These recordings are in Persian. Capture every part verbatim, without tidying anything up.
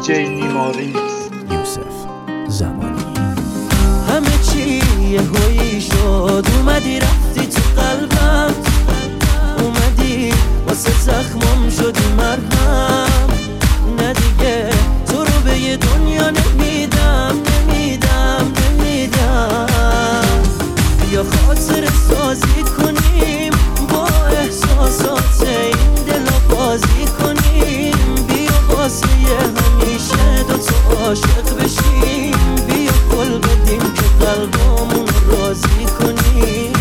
جی نیماریکس یوسف زمانی. همه چی یه هویی شد، اومدی رفتی تو قلبم، اومدی واسه زخمم شدی مرهم. نه دیگه تو رو به یه دنیا نمیدم نمیدم نمیدم. بیا خاطر سازی کنیم، با احساسات این دل بازی کنیم. بیا واسه همیشه دوتا عاشق بشیم. بیا کل بدیم که قلبمون راضی کنیم.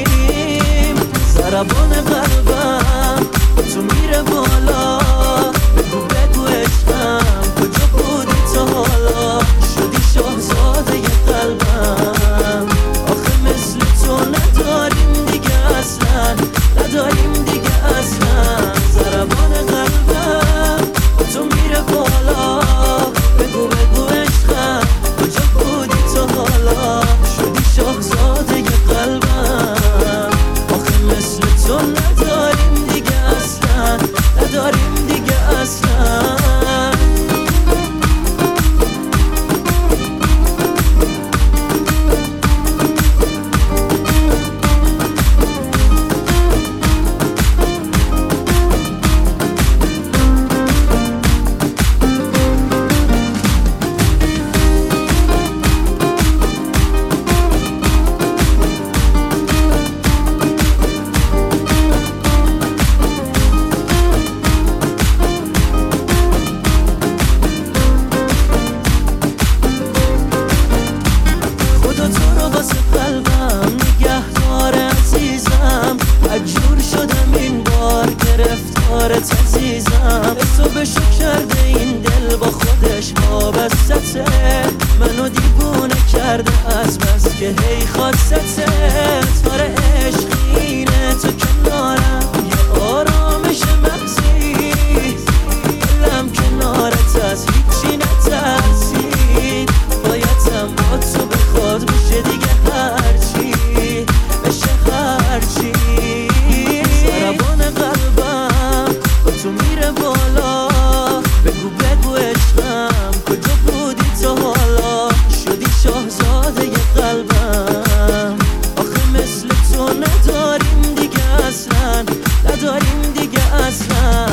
ضربان قلبم با تو میره بالا، بگو بگو عشقم کجا بودی تا حالا. شدی شاهزاده قلبم، آخه مثل تو نداریم دیگه اصلا، نداریم دیگه اصلا. ضربان قلبم با تو میره بالا، بگو بگو عشقم کجا بودی تا حالا. شدی شاهزاده قلبم، آخه مثل تو نداریم دیگه اصلا، نداریم دیگه اصلا. جور شدم این بار گرفتارت عزیزم. به تو بشو کرده این دل با خودش وابسته، منو دیوونه کرده از بس که هی خواستته. تاره عشقینه تو کنارم، یه آرامش مغزی، دلم کنارت از هیچی نترسید. بایدم با تو بخواد بشه دیگه هرچی بشه هرچی. ضربان قلبم با تو میره بالا، بگو بگو عشقم کجا بودی تا حالا. شدی شاهزاده قلبم، آخه مثل تو نداریم دیگه اصلا، نداریم دیگه اصلا.